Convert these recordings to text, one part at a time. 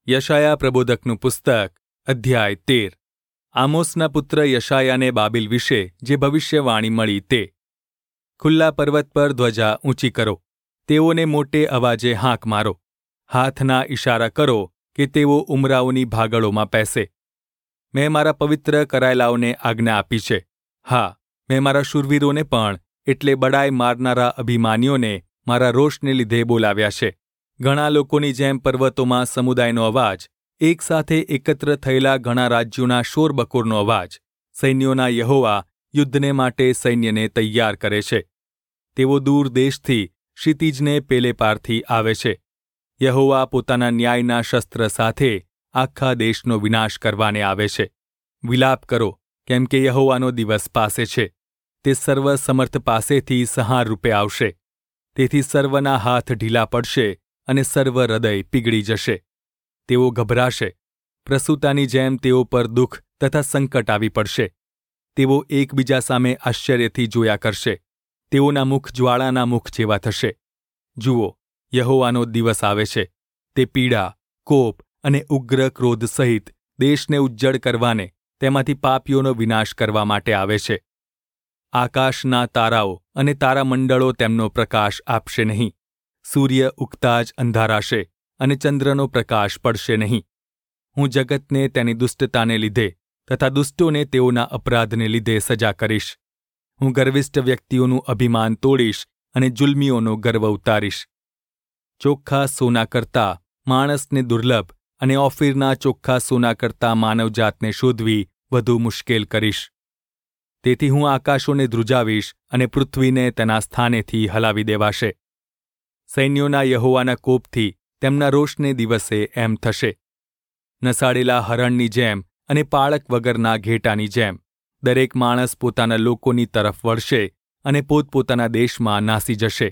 યશાયા પ્રબોધકનું પુસ્તક અધ્યાય 13 આમોસના પુત્ર યશાયાને બાબિલ વિશે જે ભવિષ્યવાણી મળી તે. ખુલ્લા પર્વત પર ધ્વજા ઊંચી કરો, તેઓને મોટે અવાજે હાંક મારો, હાથના ઇશારા કરો કે તેઓ ઉમરાઓની ભાગળોમાં પેસે. મેં મારા પવિત્ર કરાયેલાઓને આજ્ઞા આપી છે. હા, મેં મારા શૂરવીરોને પણ એટલે બડાઈ મારનારા અભિમાનીઓને મારા રોષને લીધે બોલાવ્યા છે. ઘણા લોકોની જેમ પર્વતોમાં સમુદાયનો અવાજ, એક સાથે એકત્ર થયેલા ઘણા રાજ્યોના શોરબકોરનો અવાજ. સૈન્યોના યહોવા યુદ્ધને માટે સૈન્યને તૈયાર કરે છે. તેઓ દૂર દેશથી ક્ષિતિજને પેલે પારથી આવે છે. યહોવા પોતાના ન્યાયના શસ્ત્ર સાથે આખા દેશનો વિનાશ કરવાને આવે છે. વિલાપ કરો, કેમ કે યહોવાનો દિવસ પાસે છે. તે સર્વ સમર્થ પાસેથી સંહાર રૂપે આવશે. તેથી સર્વના હાથ ઢીલા પડશે અને સર્વ હૃદય પીગળી જશે. તેઓ ગભરાશે. પ્રસૂતાની જેમ તેઓ પર દુઃખ તથા સંકટ આવી પડશે. તેઓ એકબીજા સામે આશ્ચર્યથી જોયા કરશે. તેઓના મુખ જ્વાળાના મુખ જેવા થશે. જુઓ, યહોવાનો દિવસ આવે છે. તે પીડા, કોપ અને ઉગ્ર ક્રોધ સહિત દેશને ઉજ્જડ કરવાને, તેમાંથી પાપીઓનો વિનાશ કરવા માટે આવે છે. આકાશના તારાઓ અને તારામંડળો તેમનો પ્રકાશ આપશે નહીં. સૂર્ય ઉગતા જ અંધારાશે અને ચંદ્રનો પ્રકાશ પડશે નહીં. હું જગતને તેની દુષ્ટતાને લીધે તથા દુષ્ટોને તેઓના અપરાધને લીધે સજા કરીશ. હું ગર્વિષ્ઠ વ્યક્તિઓનું અભિમાન તોડીશ અને જુલ્મીઓનો ગર્વ ઉતારીશ. ચોખ્ખા સોના કરતાં માણસને દુર્લભ અને ઓફીરના ચોખ્ખા સોના કરતાં માનવજાતને શોધવી વધુ મુશ્કેલ કરીશ. તેથી હું આકાશોને ધ્રુજાવીશ અને પૃથ્વીને તેના સ્થાનેથી હલાવી દેવાશે. સૈન્યોના યહોવાના કોપથી તેમના રોષને દિવસે એમ થશે. નસાડેલા હરણની જેમ અને પાળક વગરના ઘેટાની જેમ દરેક માણસ પોતાના લોકોની તરફ વળશે અને પોતપોતાના દેશમાં નાસી જશે.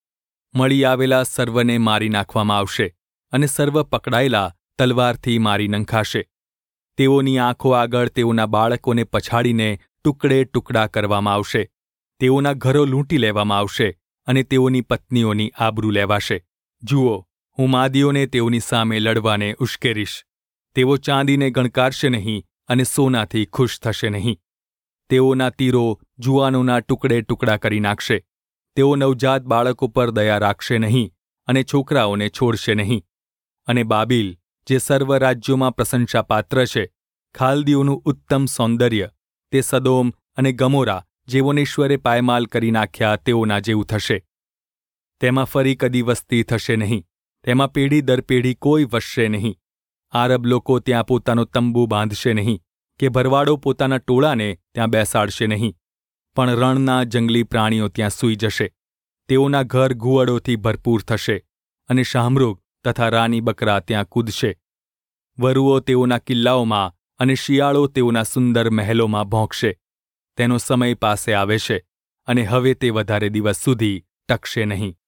મળી આવેલા સર્વને મારી નાખવામાં આવશે અને સર્વ પકડાયેલા તલવારથી મારી નંખાશે. તેઓની આંખો આગળ તેઓના બાળકોને પછાડીને ટુકડે ટુકડા કરવામાં આવશે. તેઓના ઘરો લૂંટી લેવામાં આવશે અને તેઓની પત્નીઓની આબરૂ લેવાશે. જુઓ, હું માદીઓને તેઓની સામે લડવાને ઉશ્કેરીશ. તેઓ ચાંદીને ગણકારશે નહીં અને સોનાથી ખુશ થશે નહીં. તેઓના તીરો જુવાનોના ટુકડે ટુકડા કરી નાખશે. તેઓ નવજાત બાળકો પર દયા રાખશે નહીં અને છોકરાઓને છોડશે નહીં. અને બાબિલ, જે સર્વ રાજ્યોમાં પ્રશંસાપાત્ર છે, ખાલદીઓનું ઉત્તમ સૌંદર્ય, તે સદોમ અને ગમોરા જેઓને ઈશ્વરે પાયમાલ કરી નાખ્યા તેઓના જેવું થશે. તેમાં ફરી કદી વસ્તી થશે નહીં. તેમાં પેઢી દર પેઢી કોઈ વસશે નહીં. આરબ લોકો ત્યાં પોતાનો તંબુ બાંધશે નહીં, કે ભરવાડો પોતાના ટોળાને ત્યાં બેસાડશે નહીં. પણ રણના જંગલી પ્રાણીઓ ત્યાં સૂઈ જશે. તેઓના ઘર ઘુવડોથી ભરપૂર થશે અને શાહમૃગ તથા રાની બકરા ત્યાં કૂદશે. વરુઓ તેઓના કિલ્લાઓમાં અને શિયાળો તેઓના સુંદર મહેલોમાં ભોંકશે. તેનો સમય પાસે આવે છે અને હવે તે વધારે દિવસ સુધી ટકશે નહીં.